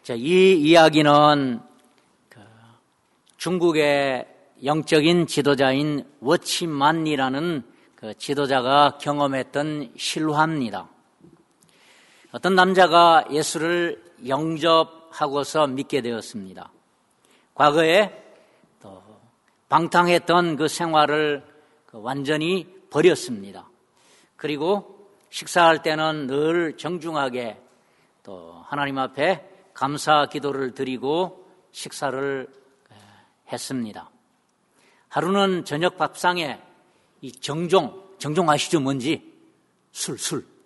이 이야기는 중국의 영적인 지도자인 워치만이라는 지도자가 경험했던 실화입니다. 어떤 남자가 예수를 영접하고서 믿게 되었습니다. 과거에 또 방탕했던 그 생활을 완전히 버렸습니다. 그리고 식사할 때는 늘 정중하게 또 하나님 앞에 감사 기도를 드리고 식사를 했습니다. 하루는 저녁 밥상에 이 정종 아시죠? 뭔지? 술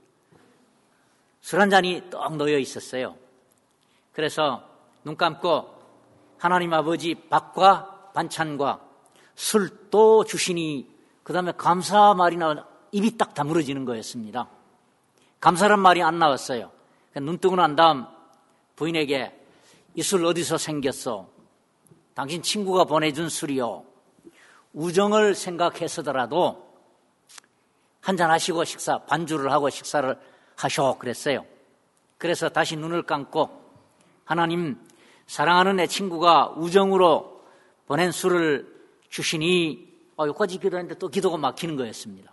한 잔이 떡 놓여 있었어요. 그래서 눈 감고 하나님 아버지 밥과 반찬과 술도 주시니 그 다음에 감사 말이 나와 입이 딱 다물어지는 거였습니다. 감사란 말이 안 나왔어요. 눈 뜨고 난 다음 부인에게 이 술 어디서 생겼어? 당신 친구가 보내준 술이요. 우정을 생각해서더라도 한잔 하시고 반주를 하고 식사를 하셔 그랬어요. 그래서 다시 눈을 감고 하나님, 사랑하는 내 친구가 우정으로 보낸 술을 주시니 여기까지 기도했는데 또 기도가 막히는 거였습니다.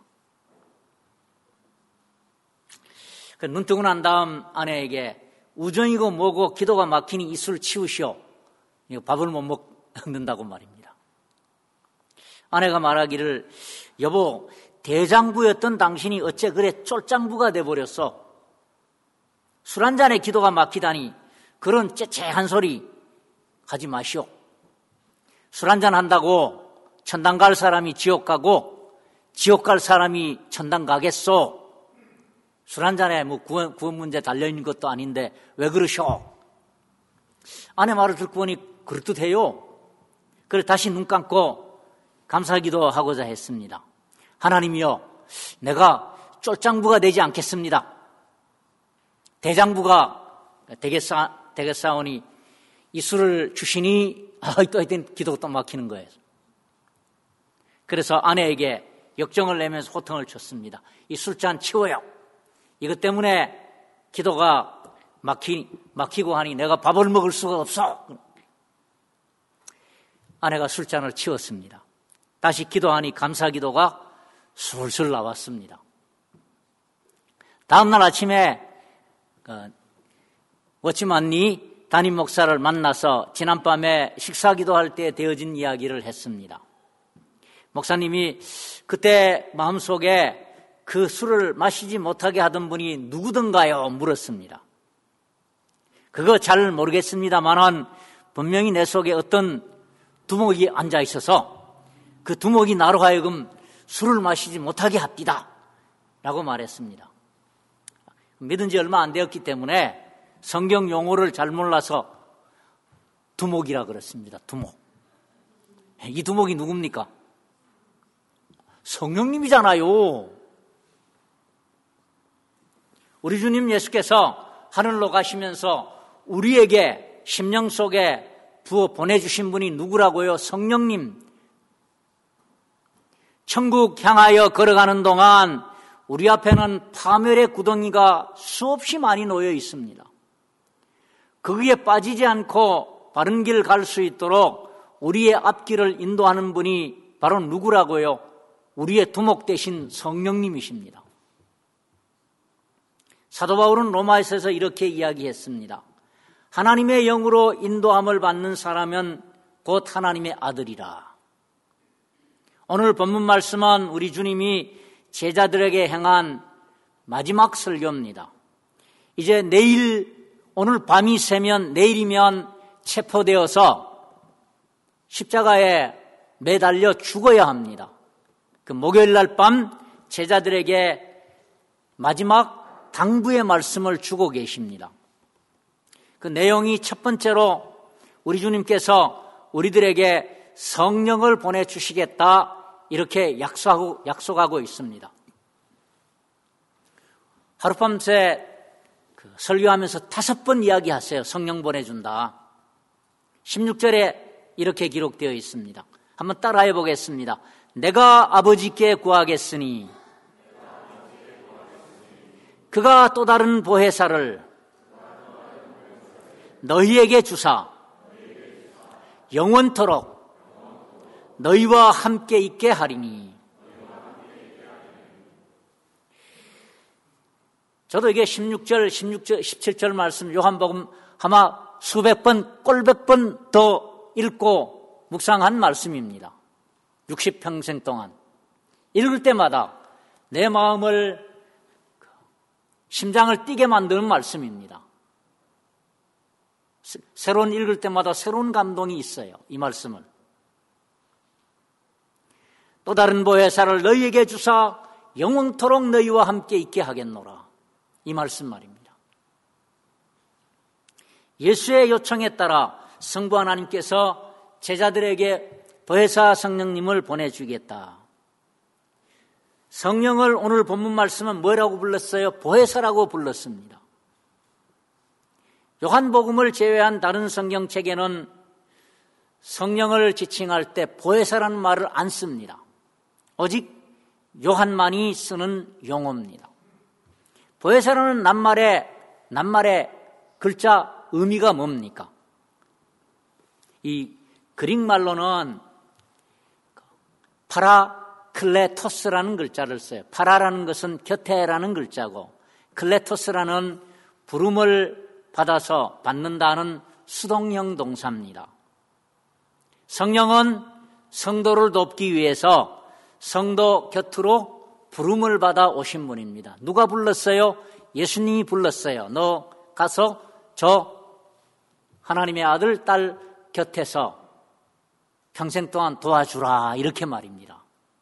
눈 뜨고 난 다음 아내에게 우정이고 뭐고 기도가 막히니 이 술 치우시오. 밥을 못 먹는다고 말입니다. 아내가 말하기를 여보, 대장부였던 당신이 어째 그래 쫄장부가 돼버렸어. 술 한 잔에 기도가 막히다니 그런 째째한 소리 하지 마시오. 술 한 잔 한다고 천당 갈 사람이 지옥 가고 지옥 갈 사람이 천당 가겠소. 술 한 잔에 뭐 구원 문제 달려있는 것도 아닌데 왜 그러셔? 아내 말을 듣고 보니 그럴듯해요. 그래서 다시 눈 감고 감사기도 하고자 했습니다. 하나님이여, 내가 쫄장부가 되지 않겠습니다. 대장부가 되겠사오니 이 술을 주시니 또 하여튼 기도가 또 막히는 거예요. 그래서 아내에게 역정을 내면서 호통을 쳤습니다. 이 술잔 치워요. 이것 때문에 기도가 막히고 하니 내가 밥을 먹을 수가 없어. 아내가 술잔을 치웠습니다. 다시 기도하니 감사기도가 술술 나왔습니다. 다음날 아침에 워치만이 담임 목사를 만나서 지난밤에 식사기도할 때 되어진 이야기를 했습니다. 목사님이 그때 마음속에 그 술을 마시지 못하게 하던 분이 누구던가요? 물었습니다. 그거 잘 모르겠습니다만은 분명히 내 속에 어떤 두목이 앉아 있어서 그 두목이 나로 하여금 술을 마시지 못하게 합디다 라고 말했습니다. 믿은 지 얼마 안 되었기 때문에 성경 용어를 잘 몰라서 두목이라 그랬습니다. 두목. 이 두목이 누굽니까? 성령님이잖아요. 우리 주님 예수께서 하늘로 가시면서 우리에게 심령 속에 부어 보내주신 분이 누구라고요? 성령님. 천국 향하여 걸어가는 동안 우리 앞에는 파멸의 구덩이가 수없이 많이 놓여 있습니다. 거기에 빠지지 않고 바른 길 갈 수 있도록 우리의 앞길을 인도하는 분이 바로 누구라고요? 우리의 두목 되신 성령님이십니다. 사도 바울은 로마에서 이렇게 이야기했습니다. 하나님의 영으로 인도함을 받는 사람은 곧 하나님의 아들이라. 오늘 본문 말씀은 우리 주님이 제자들에게 행한 마지막 설교입니다. 이제 오늘 밤이 새면 내일이면 체포되어서 십자가에 매달려 죽어야 합니다. 그 목요일 날 밤 제자들에게 마지막 당부의 말씀을 주고 계십니다. 그 내용이 첫 번째로 우리 주님께서 우리들에게 성령을 보내주시겠다 이렇게 약속하고 있습니다. 하룻밤새 설교하면서 5번 이야기하세요. 성령 보내준다. 16절에 이렇게 기록되어 있습니다. 한번 따라해 보겠습니다. 내가 아버지께 구하겠으니 그가 또 다른 보혜사를 너희에게 주사 영원토록 너희와 함께 있게 하리니. 저도 이게 16절, 17절 말씀 요한복음 아마 수백 번, 꼴백 번 더 읽고 묵상한 말씀입니다. 60평생 동안 읽을 때마다 내 마음을, 심장을 뛰게 만드는 말씀입니다. 새로운 읽을 때마다 새로운 감동이 있어요. 이 말씀은. 또 다른 보혜사를 너희에게 주사 영원토록 너희와 함께 있게 하겠노라. 이 말씀 말입니다. 예수의 요청에 따라 성부 하나님께서 제자들에게 보혜사 성령님을 보내주겠다. 성령을 오늘 본문 말씀은 뭐라고 불렀어요? 보혜사라고 불렀습니다. 요한복음을 제외한 다른 성경책에는 성령을 지칭할 때 보혜사라는 말을 안 씁니다. 오직 요한만이 쓰는 용어입니다. 보혜사라는 낱말의 글자 의미가 뭡니까? 이 그릭말로는 파라클레토스라는 글자를 써요. 파라라는 것은 곁에라는 글자고, 클레토스라는 부름을 받아서 받는다는 수동형 동사입니다. 성령은 성도를 돕기 위해서 성도 곁으로 부름을 받아 오신 분입니다. 누가 불렀어요? 예수님이 불렀어요. 너 가서 저 하나님의 아들, 딸 곁에서 평생 동안 도와주라, 이렇게 말입니다.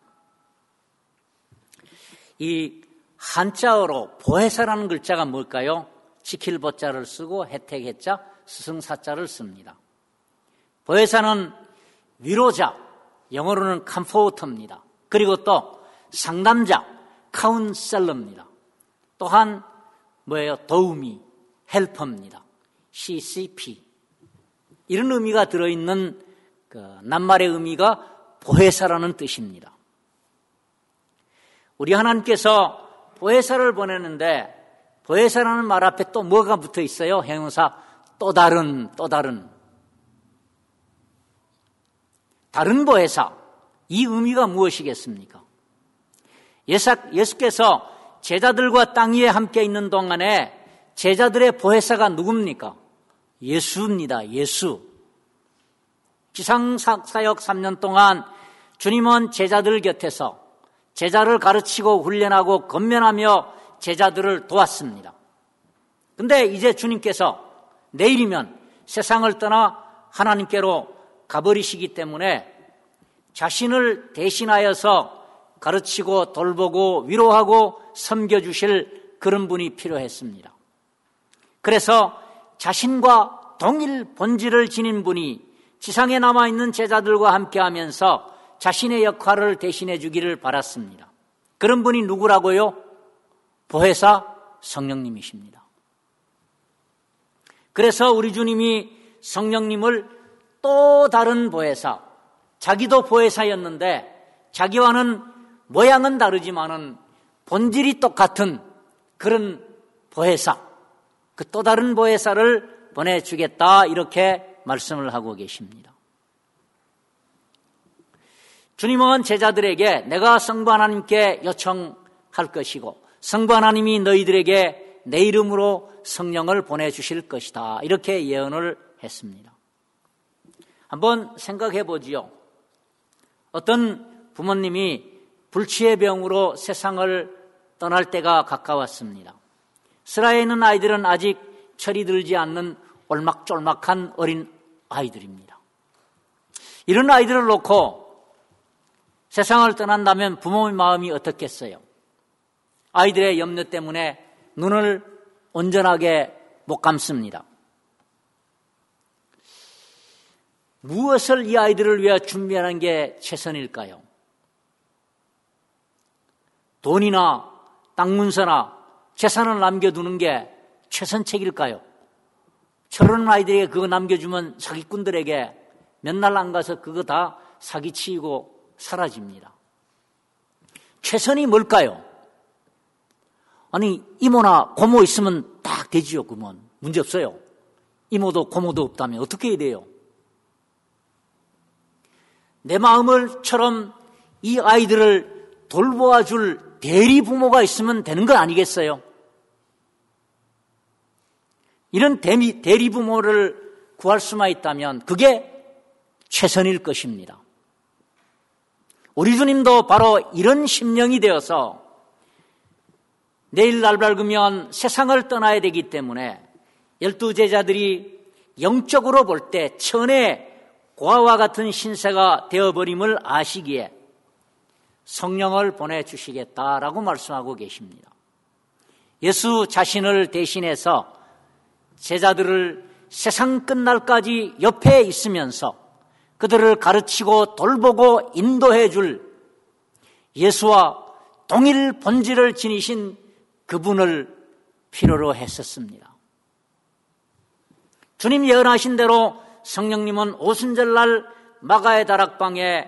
이 한자어로 보혜사라는 글자가 뭘까요? 지킬 보자를 쓰고 혜택 해자, 스승사자를 씁니다. 보혜사는 위로자, 영어로는 컴포터입니다. 그리고 또 상담자, 카운셀러입니다. 또한 뭐예요? 도우미, 헬퍼입니다. CCP. 이런 의미가 들어있는 낱말의 의미가 보혜사라는 뜻입니다. 우리 하나님께서 보혜사를 보내는데 보혜사라는 말 앞에 또 뭐가 붙어 있어요? 형용사 또 다른. 다른 보혜사. 이 의미가 무엇이겠습니까? 예수께서 제자들과 땅 위에 함께 있는 동안에 제자들의 보혜사가 누굽니까? 예수입니다. 예수. 지상사역 3년 동안 주님은 제자들 곁에서 제자를 가르치고 훈련하고 건면하며 제자들을 도왔습니다. 그런데 이제 주님께서 내일이면 세상을 떠나 하나님께로 가버리시기 때문에 자신을 대신하여서 가르치고 돌보고 위로하고 섬겨주실 그런 분이 필요했습니다. 그래서 자신과 동일 본질을 지닌 분이 지상에 남아있는 제자들과 함께하면서 자신의 역할을 대신해 주기를 바랐습니다. 그런 분이 누구라고요? 보혜사 성령님이십니다. 그래서 우리 주님이 성령님을 또 다른 보혜사, 자기도 보혜사였는데 자기와는 모양은 다르지만은 본질이 똑같은 그런 보혜사, 그 또 다른 보혜사를 보내주겠다, 이렇게 말씀을 하고 계십니다. 주님은 제자들에게 내가 성부 하나님께 요청할 것이고 성부 하나님이 너희들에게 내 이름으로 성령을 보내주실 것이다, 이렇게 예언을 했습니다. 한번 생각해 보지요. 어떤 부모님이 불치의 병으로 세상을 떠날 때가 가까웠습니다. 슬하에 있는 아이들은 아직 철이 들지 않는 올막졸막한 어린 아이들입니다. 이런 아이들을 놓고 세상을 떠난다면 부모의 마음이 어떻겠어요? 아이들의 염려 때문에 눈을 온전하게 못 감습니다. 무엇을 이 아이들을 위해 준비하는 게 최선일까요? 돈이나 땅 문서나 재산을 남겨두는 게 최선책일까요? 저런 아이들에게 그거 남겨주면 사기꾼들에게 몇 날 안 가서 그거 다 사기치고 사라집니다. 최선이 뭘까요? 아니, 이모나 고모 있으면 딱 되지요. 그러면 문제 없어요. 이모도 고모도 없다면 어떻게 해야 돼요? 내 마음을처럼 이 아이들을 돌보아 줄 대리 부모가 있으면 되는 거 아니겠어요? 이런 대리 부모를 구할 수만 있다면 그게 최선일 것입니다. 우리 주님도 바로 이런 심령이 되어서 내일 날 밝으면 세상을 떠나야 되기 때문에 12제자들이 영적으로 볼 때 천의 고아와 같은 신세가 되어버림을 아시기에 성령을 보내주시겠다라고 말씀하고 계십니다. 예수 자신을 대신해서 제자들을 세상 끝날까지 옆에 있으면서 그들을 가르치고 돌보고 인도해 줄 예수와 동일 본질을 지니신 그분을 필요로 했었습니다. 주님 예언하신 대로 성령님은 오순절날 마가의 다락방에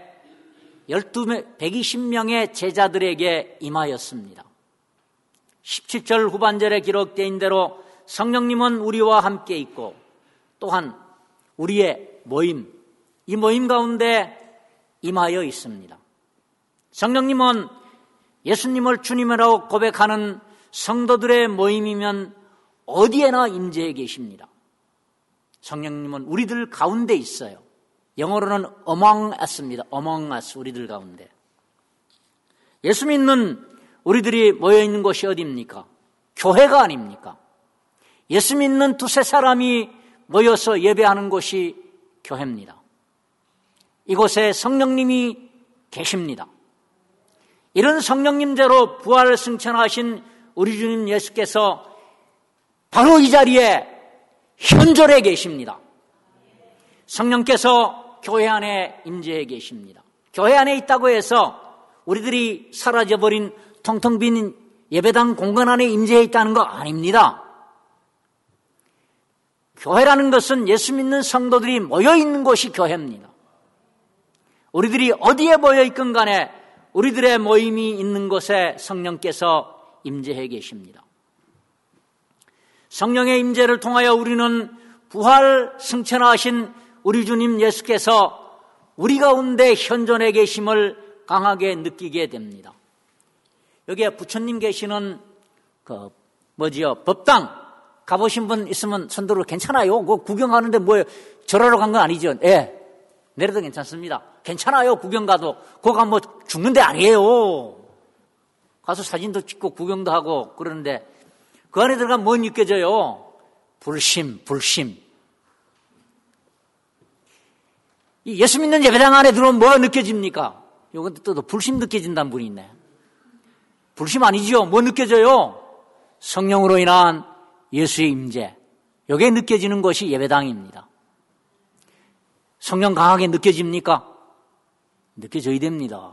120명의 제자들에게 임하였습니다. 17절 후반절에 기록된 대로 성령님은 우리와 함께 있고 또한 우리의 모임, 이 모임 가운데 임하여 있습니다. 성령님은 예수님을 주님이라고 고백하는 성도들의 모임이면 어디에나 임재해 계십니다. 성령님은 우리들 가운데 있어요. 영어로는 among us입니다. among us, 우리들 가운데. 예수 믿는 우리들이 모여있는 곳이 어디입니까? 교회가 아닙니까? 예수 믿는 두세 사람이 모여서 예배하는 곳이 교회입니다. 이곳에 성령님이 계십니다. 이런 성령님대로 부활 승천하신 우리 주님 예수께서 바로 이 자리에 현존해 계십니다. 성령께서 교회 안에 임재해 계십니다. 교회 안에 있다고 해서 우리들이 사라져버린 텅텅 빈 예배당 공간 안에 임재해 있다는 거 아닙니다. 교회라는 것은 예수 믿는 성도들이 모여있는 곳이 교회입니다. 우리들이 어디에 모여있건 간에 우리들의 모임이 있는 곳에 성령께서 임재해 계십니다. 성령의 임재를 통하여 우리는 부활 승천하신 우리 주님 예수께서 우리 가운데 현존해 계심을 강하게 느끼게 됩니다. 여기에 부처님 계시는 법당 가보신 분 있으면 손들어. 괜찮아요. 그거 구경하는데 뭐예요? 절하러 간 건 아니죠? 예. 내려도 괜찮습니다. 괜찮아요. 구경 가도. 거기 뭐 죽는 데 아니에요. 가서 사진도 찍고 구경도 하고 그러는데 그 안에 들어가면 뭐 느껴져요? 불심. 예수 믿는 예배당 안에 들어오면 뭐 느껴집니까? 요건 또 불심 느껴진다는 분이 있네. 불심 아니죠? 뭐 느껴져요? 성령으로 인한 예수의 임재. 이게 느껴지는 것이 예배당입니다. 성령 강하게 느껴집니까? 느껴져야 됩니다.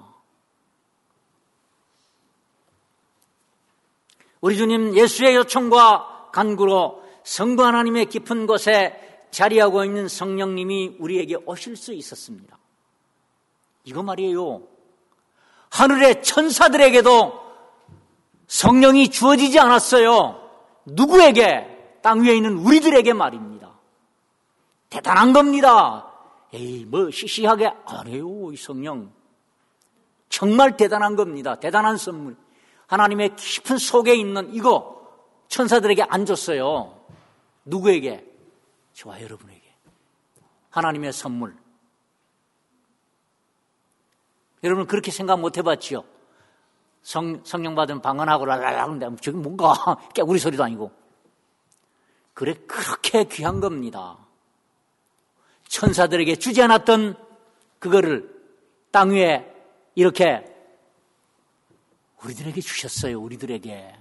우리 주님 예수의 요청과 간구로 성부 하나님의 깊은 곳에 자리하고 있는 성령님이 우리에게 오실 수 있었습니다. 이거 말이에요. 하늘의 천사들에게도 성령이 주어지지 않았어요. 누구에게? 땅 위에 있는 우리들에게 말입니다. 대단한 겁니다. 에이, 뭐 시시하게 안 해요, 이 성령. 정말 대단한 겁니다. 대단한 선물. 하나님의 깊은 속에 있는 이거 천사들에게 안 줬어요. 누구에게? 저와 여러분에게. 하나님의 선물. 여러분 그렇게 생각 못 해봤지요? 성령 받은 방언하고 랄랄라 하는데 저기 뭔가 깨구리 소리도 아니고. 그래, 그렇게 귀한 겁니다. 천사들에게 주지 않았던 그거를 땅 위에 이렇게 우리들에게 주셨어요. 우리들에게.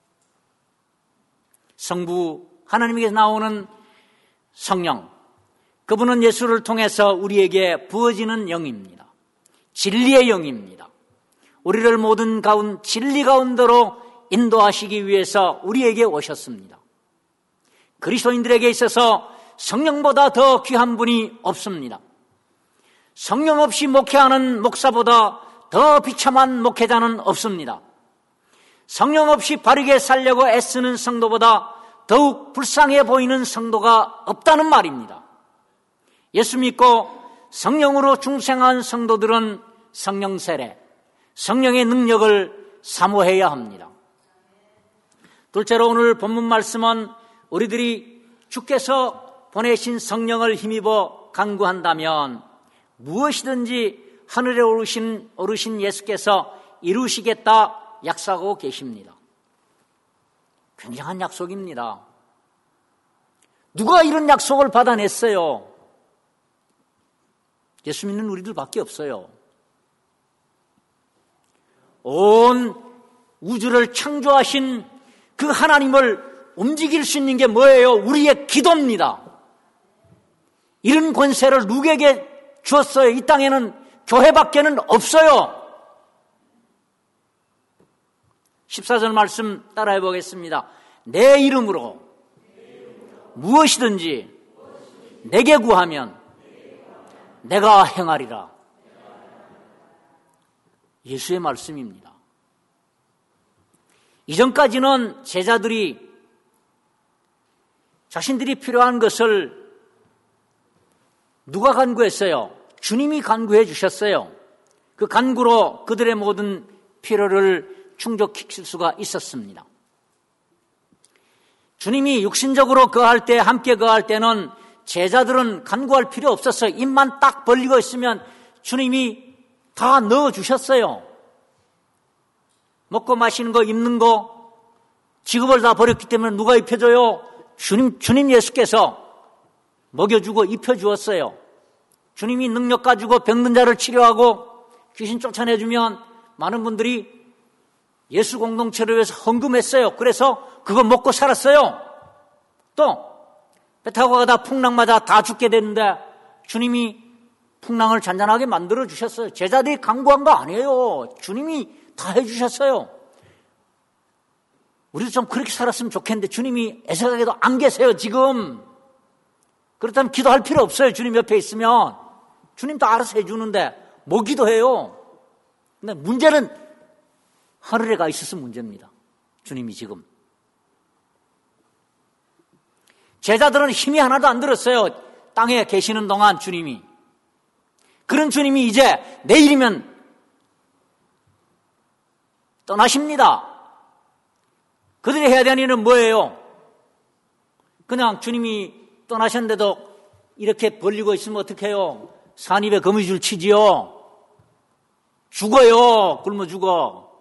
성부 하나님에게서 나오는 성령, 그분은 예수를 통해서 우리에게 부어지는 영입니다. 진리의 영입니다. 우리를 모든 진리 가운데로 인도하시기 위해서 우리에게 오셨습니다. 그리스도인들에게 있어서 성령보다 더 귀한 분이 없습니다. 성령 없이 목회하는 목사보다 더 비참한 목회자는 없습니다. 성령 없이 바르게 살려고 애쓰는 성도보다 더욱 불쌍해 보이는 성도가 없다는 말입니다. 예수 믿고 성령으로 중생한 성도들은 성령 세례, 성령의 능력을 사모해야 합니다. 둘째로 오늘 본문 말씀은 우리들이 주께서 보내신 성령을 힘입어 간구한다면 무엇이든지 하늘에 오르신 예수께서 이루시겠다 약속하고 계십니다. 굉장한 약속입니다. 누가 이런 약속을 받아냈어요? 예수 믿는 우리들밖에 없어요. 온 우주를 창조하신 그 하나님을 움직일 수 있는 게 뭐예요? 우리의 기도입니다. 이런 권세를 누구에게 주었어요? 이 땅에는 교회밖에는 없어요. 14절 말씀 따라해 보겠습니다. 내 이름으로 무엇이든지 내게 구하면 내가 행하리라. 예수의 말씀입니다. 이전까지는 제자들이 자신들이 필요한 것을 누가 간구했어요? 주님이 간구해 주셨어요. 그 간구로 그들의 모든 필요를 충족시킬 수가 있었습니다. 주님이 육신적으로 거할 때, 함께 거할 때는 제자들은 간구할 필요 없었어요. 입만 딱 벌리고 있으면 주님이 다 넣어주셨어요. 먹고 마시는 거, 입는 거, 직업을 다 버렸기 때문에 누가 입혀줘요? 주님 예수께서 먹여주고 입혀주었어요. 주님이 능력 가지고 병든 자를 치료하고 귀신 쫓아내주면 많은 분들이 예수 공동체를 위해서 헌금했어요. 그래서 그거 먹고 살았어요. 또 배 타고 가다 풍랑 맞아 다 죽게 됐는데 주님이 풍랑을 잔잔하게 만들어 주셨어요. 제자들이 간구한 거 아니에요. 주님이 다 해주셨어요. 우리도 좀 그렇게 살았으면 좋겠는데 주님이 애석하게도 안 계세요 지금. 그렇다면 기도할 필요 없어요. 주님 옆에 있으면 주님도 알아서 해주는데 뭐 기도해요. 근데 문제는 하늘에 가 있어서 문제입니다. 주님이 지금. 제자들은 힘이 하나도 안 들었어요. 땅에 계시는 동안 주님이. 그런 주님이 이제 내일이면 떠나십니다. 그들이 해야 되는 일은 뭐예요? 그냥 주님이 떠나셨는데도 이렇게 벌리고 있으면 어떡해요? 산입에 거미줄 치지요. 죽어요. 굶어 죽어.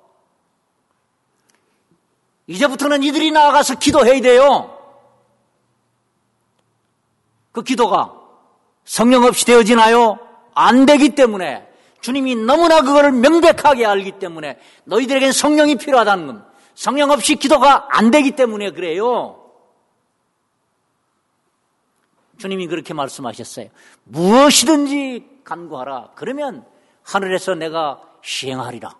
이제부터는 이들이 나아가서 기도해야 돼요. 그 기도가 성령 없이 되어지나요? 안 되기 때문에 주님이 너무나 그거를 명백하게 알기 때문에 너희들에겐 성령이 필요하다는 겁니다. 성령 없이 기도가 안 되기 때문에 그래요. 주님이 그렇게 말씀하셨어요. 무엇이든지 간구하라. 그러면 하늘에서 내가 시행하리라.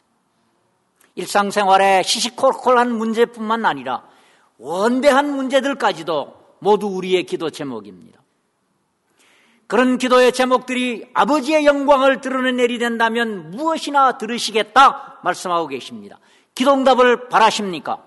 일상생활에 시시콜콜한 문제뿐만 아니라 원대한 문제들까지도 모두 우리의 기도 제목입니다. 그런 기도의 제목들이 아버지의 영광을 드러낸 일이 된다면 무엇이나 들으시겠다 말씀하고 계십니다. 기도응답을 바라십니까?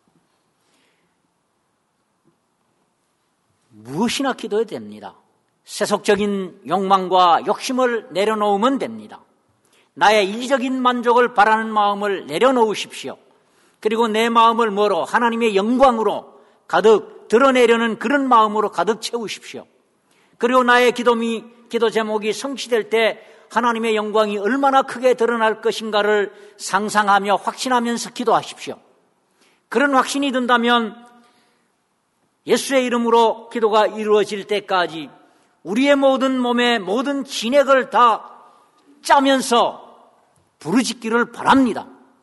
무엇이나 기도해야 됩니다. 세속적인 욕망과 욕심을 내려놓으면 됩니다. 나의 일적인 만족을 바라는 마음을 내려놓으십시오. 그리고 내 마음을 뭐로? 하나님의 영광으로 가득 드러내려는 그런 마음으로 가득 채우십시오. 그리고 나의 기도 제목이 성취될 때 하나님의 영광이 얼마나 크게 드러날 것인가를 상상하며 확신하면서 기도하십시오. 그런 확신이 든다면 예수의 이름으로 기도가 이루어질 때까지 우리의 모든 몸의 모든 진액을 다 짜면서 부르짖기를 바랍니다.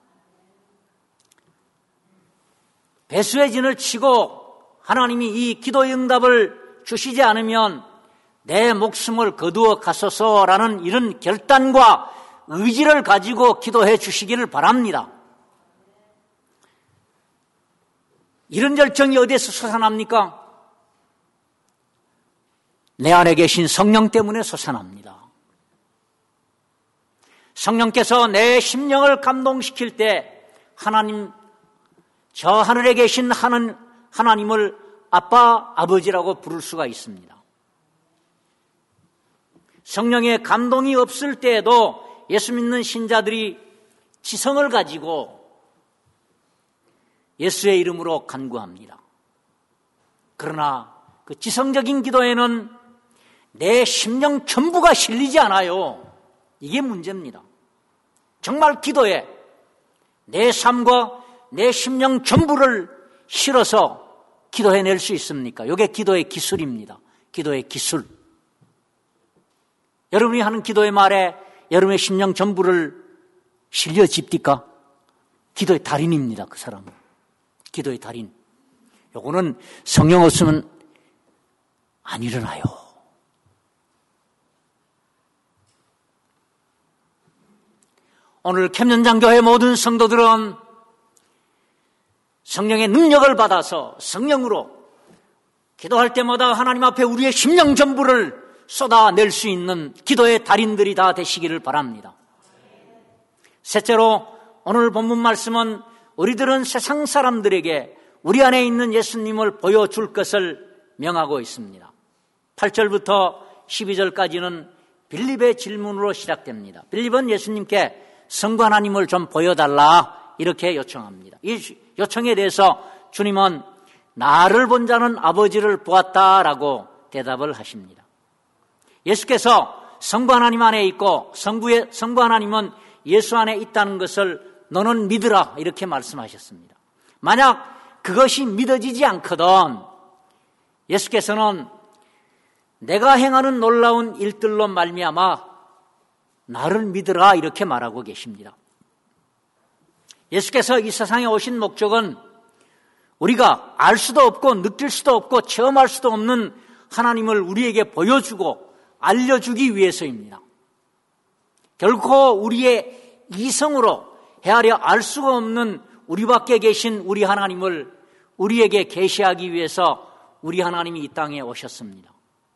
배수의 진을 치고 하나님이 이 기도의 응답을 주시지 않으면 내 목숨을 거두어 가소서라는 이런 결단과 의지를 가지고 기도해 주시기를 바랍니다. 이런 결정이 어디에서 솟아납니까? 내 안에 계신 성령 때문에 솟아납니다. 성령께서 내 심령을 감동시킬 때 하나님, 저 하늘에 계신 하나님을 아빠, 아버지라고 부를 수가 있습니다. 성령의 감동이 없을 때에도 예수 믿는 신자들이 지성을 가지고 예수의 이름으로 간구합니다. 그러나 그 지성적인 기도에는 내 심령 전부가 실리지 않아요. 이게 문제입니다. 정말 기도에 내 삶과 내 심령 전부를 실어서 기도해낼 수 있습니까? 이게 기도의 기술입니다. 기도의 기술. 여러분이 하는 기도의 말에 여러분의 심령 전부를 실려집니까? 기도의 달인입니다. 그 사람은. 기도의 달인. 요거는 성령 없으면 안 일어나요. 오늘 캠년장교회 모든 성도들은 성령의 능력을 받아서 성령으로 기도할 때마다 하나님 앞에 우리의 심령 전부를 쏟아낼 수 있는 기도의 달인들이 다 되시기를 바랍니다. 셋째로 오늘 본문 말씀은 우리들은 세상 사람들에게 우리 안에 있는 예수님을 보여줄 것을 명하고 있습니다. 8절부터 12절까지는 빌립의 질문으로 시작됩니다. 빌립은 예수님께 성부 하나님을 좀 보여달라 이렇게 요청합니다. 이 요청에 대해서 주님은 나를 본 자는 아버지를 보았다라고 대답을 하십니다. 예수께서 성부 하나님 안에 있고 성부 하나님은 예수 안에 있다는 것을 너는 믿으라 이렇게 말씀하셨습니다. 만약 그것이 믿어지지 않거든 예수께서는 내가 행하는 놀라운 일들로 말미암아 나를 믿으라 이렇게 말하고 계십니다. 예수께서 이 세상에 오신 목적은 우리가 알 수도 없고 느낄 수도 없고 체험할 수도 없는 하나님을 우리에게 보여주고 알려주기 위해서입니다. 결코 우리의 이성으로 헤아려 알 수가 없는 우리 밖에 계신 우리 하나님을 우리에게 계시하기 위해서 우리 하나님이 이 땅에 오셨습니다.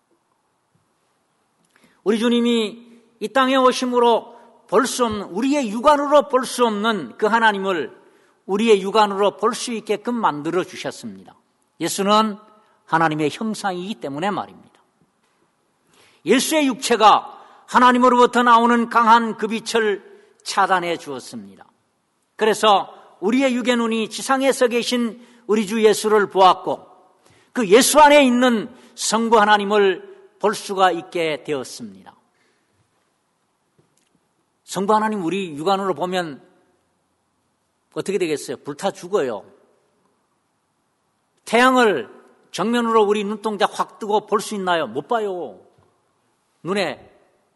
우리 주님이 이 땅에 오심으로 볼 수 없는 우리의 육안으로 볼 수 없는 그 하나님을 우리의 육안으로 볼 수 있게끔 만들어 주셨습니다. 예수는 하나님의 형상이기 때문에 말입니다. 예수의 육체가 하나님으로부터 나오는 강한 그 빛을 차단해 주었습니다. 그래서 우리의 육의 눈이 지상에서 계신 우리 주 예수를 보았고 그 예수 안에 있는 성부 하나님을 볼 수가 있게 되었습니다. 성부 하나님 우리 육안으로 보면 어떻게 되겠어요? 불타 죽어요. 태양을 정면으로 우리 눈동자 확 뜨고 볼 수 있나요? 못 봐요. 눈에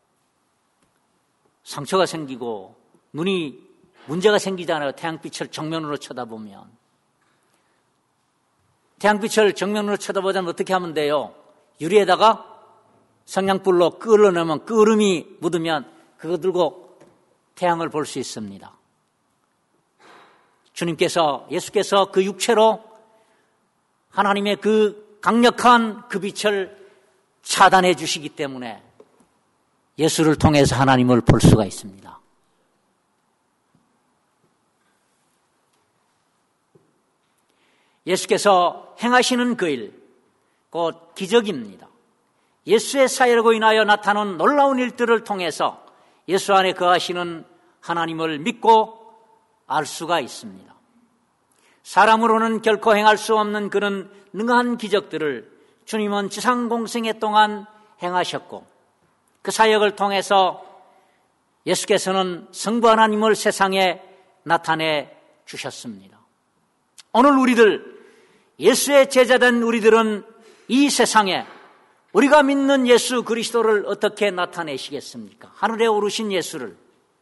상처가 생기고 눈이 문제가 생기잖아요. 태양빛을 정면으로 쳐다보면. 태양빛을 정면으로 쳐다보자면 어떻게 하면 돼요? 유리에다가 성냥불로 끓여내면 끓음이 묻으면 그거 들고 태양을 볼 수 있습니다. 예수께서 그 육체로 하나님의 그 강력한 그 빛을 차단해 주시기 때문에 예수를 통해서 하나님을 볼 수가 있습니다. 예수께서 행하시는 그 일, 곧 기적입니다. 예수의 사역으로 인하여 나타난 놀라운 일들을 통해서 예수 안에 거하시는 하나님을 믿고 알 수가 있습니다. 사람으로는 결코 행할 수 없는 그런 능한 기적들을 주님은 지상 공생애 동안 행하셨고 그 사역을 통해서 예수께서는 성부 하나님을 세상에 나타내 주셨습니다. 오늘 우리들, 예수의 제자된 우리들은 이 세상에 우리가 믿는 예수 그리스도를 어떻게 나타내시겠습니까? 하늘에 오르신 예수를.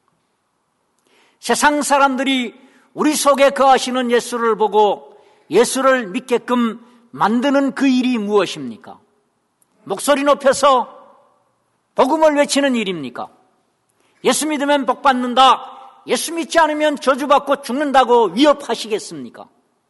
세상 사람들이 우리 속에 거하시는 예수를 보고 예수를 믿게끔 만드는 그 일이 무엇입니까? 목소리 높여서 복음을 외치는 일입니까? 예수 믿으면 복 받는다. 예수 믿지 않으면 저주받고 죽는다고 위협하시겠습니까?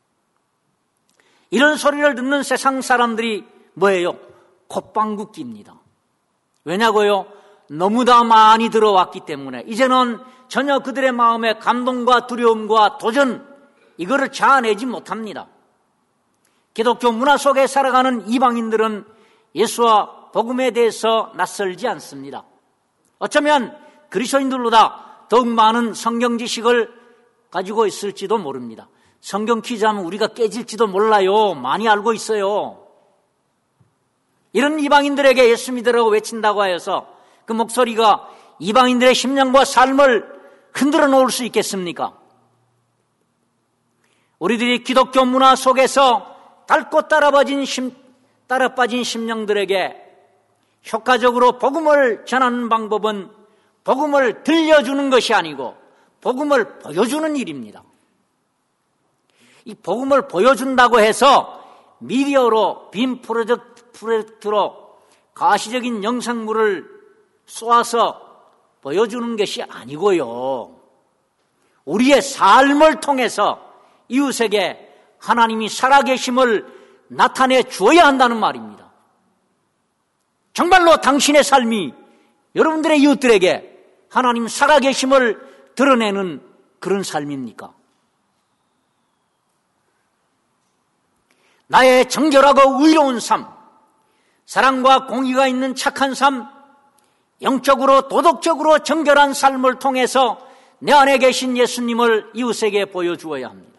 이런 소리를 듣는 세상 사람들이 뭐예요? 콧방귀 낍니다. 왜냐고요? 너무나 많이 들어왔기 때문에 이제는 전혀 그들의 마음에 감동과 두려움과 도전 이거를 자아내지 못합니다. 기독교 문화 속에 살아가는 이방인들은 예수와 복음에 대해서 낯설지 않습니다. 어쩌면 그리스도인들보다 더욱 많은 성경 지식을 가지고 있을지도 모릅니다. 성경 퀴즈하면 우리가 깨질지도 몰라요. 많이 알고 있어요. 이런 이방인들에게 예수 믿으라고 외친다고 하여서 그 목소리가 이방인들의 심령과 삶을 흔들어 놓을 수 있겠습니까? 우리들이 기독교 문화 속에서 닳고 따라 빠진 심령들에게 효과적으로 복음을 전하는 방법은 복음을 들려주는 것이 아니고 복음을 보여주는 일입니다. 이 복음을 보여준다고 해서 미디어로 빔 프로젝트로 가시적인 영상물을 쏘아서 보여주는 것이 아니고요. 우리의 삶을 통해서 이웃에게 하나님이 살아계심을 나타내 주어야 한다는 말입니다. 정말로 당신의 삶이 여러분들의 이웃들에게 하나님 살아계심을 드러내는 그런 삶입니까? 나의 정결하고 의로운 삶, 사랑과 공의가 있는 착한 삶, 영적으로 도덕적으로 정결한 삶을 통해서 내 안에 계신 예수님을 이웃에게 보여주어야 합니다.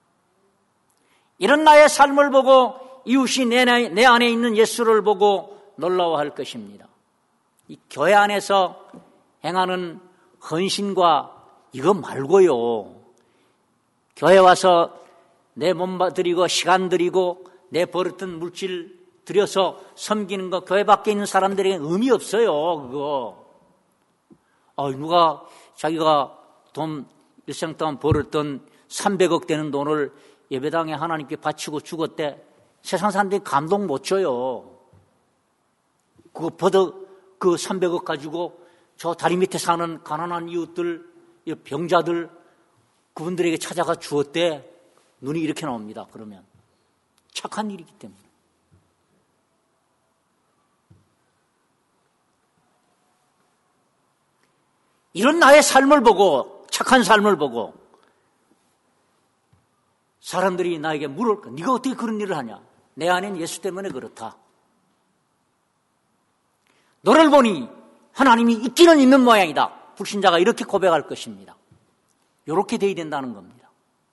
이런 나의 삶을 보고 이웃이 내 안에 있는 예수를 보고 놀라워할 것입니다. 이 교회 안에서 행하는 헌신과 이거 말고요. 교회 와서 내 몸 드리고 시간 드리고 내 벌었던 물질 들여서 섬기는 거 교회 밖에 있는 사람들에게 의미 없어요. 그거. 누가 자기가 돈 일생 동안 벌었던 300억 되는 돈을 예배당에 하나님께 바치고 죽었대. 세상 사람들이 감동 못 줘요. 그거 그 300억 가지고 저 다리 밑에 사는 가난한 이웃들, 병자들, 그분들에게 찾아가 주었대. 눈이 이렇게 나옵니다. 그러면 착한 일이기 때문에. 이런 나의 삶을 보고, 착한 삶을 보고 사람들이 나에게 물을까? 네가 어떻게 그런 일을 하냐? 내 안엔 예수 때문에 그렇다. 너를 보니 하나님이 있기는 있는 모양이다. 불신자가 이렇게 고백할 것입니다. 이렇게 돼야 된다는 겁니다.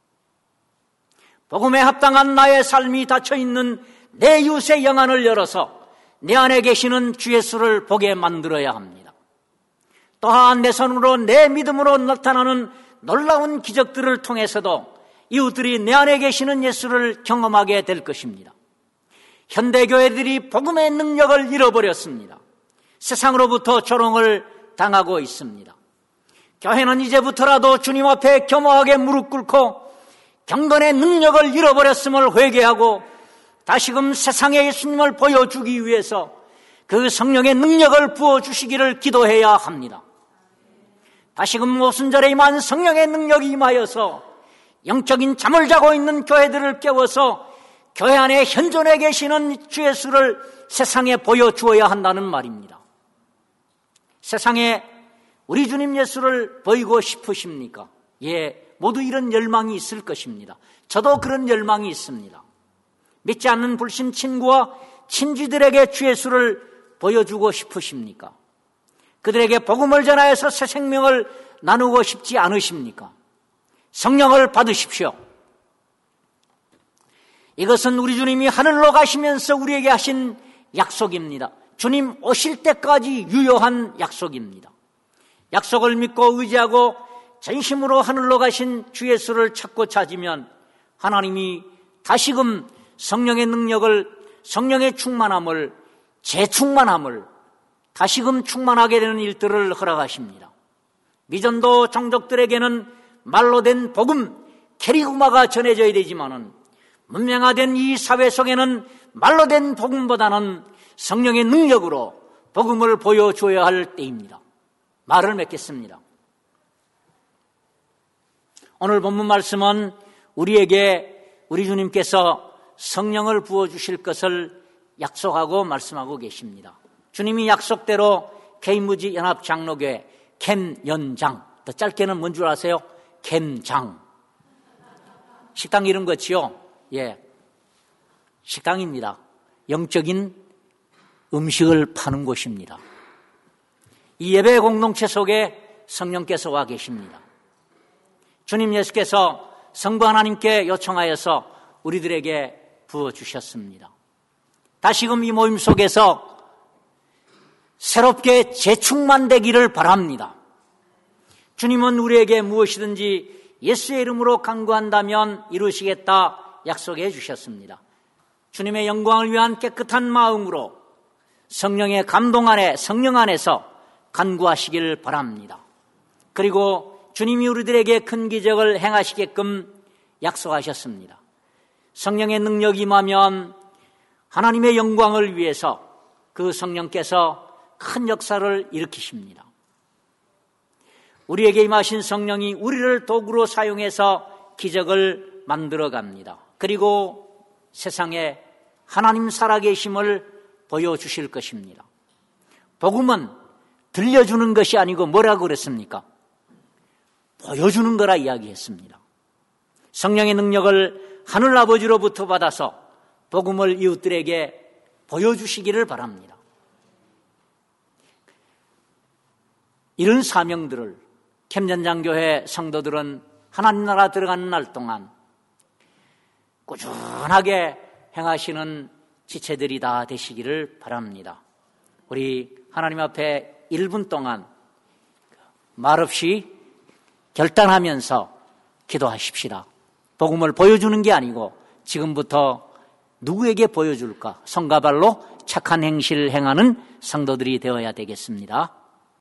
복음에 합당한 나의 삶이 닫혀있는 내 이웃의 영안을 열어서 내 안에 계시는 주 예수를 보게 만들어야 합니다. 또한 내 손으로 내 믿음으로 나타나는 놀라운 기적들을 통해서도 이웃들이 내 안에 계시는 예수를 경험하게 될 것입니다. 현대교회들이 복음의 능력을 잃어버렸습니다. 세상으로부터 조롱을 당하고 있습니다. 교회는 이제부터라도 주님 앞에 겸허하게 무릎 꿇고 경건의 능력을 잃어버렸음을 회개하고 다시금 세상에 예수님을 보여주기 위해서 그 성령의 능력을 부어주시기를 기도해야 합니다. 다시금 오순절에 임한 성령의 능력이 임하여서 영적인 잠을 자고 있는 교회들을 깨워서 교회 안에 현존해 계시는 주 예수를 세상에 보여주어야 한다는 말입니다. 세상에 우리 주님 예수를 보이고 싶으십니까? 예, 모두 이런 열망이 있을 것입니다. 저도 그런 열망이 있습니다. 믿지 않는 불신 친구와 친지들에게 주 예수를 보여주고 싶으십니까? 그들에게 복음을 전하여서 새 생명을 나누고 싶지 않으십니까? 성령을 받으십시오. 이것은 우리 주님이 하늘로 가시면서 우리에게 하신 약속입니다. 주님 오실 때까지 유효한 약속입니다. 약속을 믿고 의지하고 전심으로 하늘로 가신 주 예수를 찾고 찾으면 하나님이 다시금 성령의 능력을, 성령의 충만함을, 재충만함을 다시금 충만하게 되는 일들을 허락하십니다. 미전도 종족들에게는 말로 된 복음, 캐리그마가 전해져야 되지만은 문명화된 이 사회 속에는 말로 된 복음보다는 성령의 능력으로 복음을 보여줘야 할 때입니다. 말을 맺겠습니다. 오늘 본문 말씀은 우리에게 우리 주님께서 성령을 부어주실 것을 약속하고 말씀하고 계십니다. 주님이 약속대로 K무지 연합장로교회 캠연장, 더 짧게는 뭔 줄 아세요? 캠장. 식당 이름 같지요? 예. 식당입니다. 영적인 음식을 파는 곳입니다. 이 예배 공동체 속에 성령께서 와 계십니다. 주님 예수께서 성부 하나님께 요청하여서 우리들에게 부어주셨습니다. 다시금 이 모임 속에서 새롭게 재충만되기를 바랍니다. 주님은 우리에게 무엇이든지 예수의 이름으로 간구한다면 이루시겠다 약속해 주셨습니다. 주님의 영광을 위한 깨끗한 마음으로 성령의 감동 안에, 성령 안에서 간구하시길 바랍니다. 그리고 주님이 우리들에게 큰 기적을 행하시게끔 약속하셨습니다. 성령의 능력이 임하면 하나님의 영광을 위해서 그 성령께서 큰 역사를 일으키십니다. 우리에게 임하신 성령이 우리를 도구로 사용해서 기적을 만들어갑니다. 그리고 세상에 하나님 살아계심을 보여주실 것입니다. 복음은 들려주는 것이 아니고 뭐라고 그랬습니까? 보여주는 거라 이야기했습니다. 성령의 능력을 하늘아버지로부터 받아서 복음을 이웃들에게 보여주시기를 바랍니다. 이런 사명들을 캠전장교회 성도들은 하나님 나라 들어가는 날 동안 꾸준하게 행하시는 지체들이 다 되시기를 바랍니다. 우리 하나님 앞에 1분 동안 말없이 결단하면서 기도하십시다. 복음을 보여주는 게 아니고 지금부터 누구에게 보여줄까? 성가발로 착한 행실을 행하는 성도들이 되어야 되겠습니다.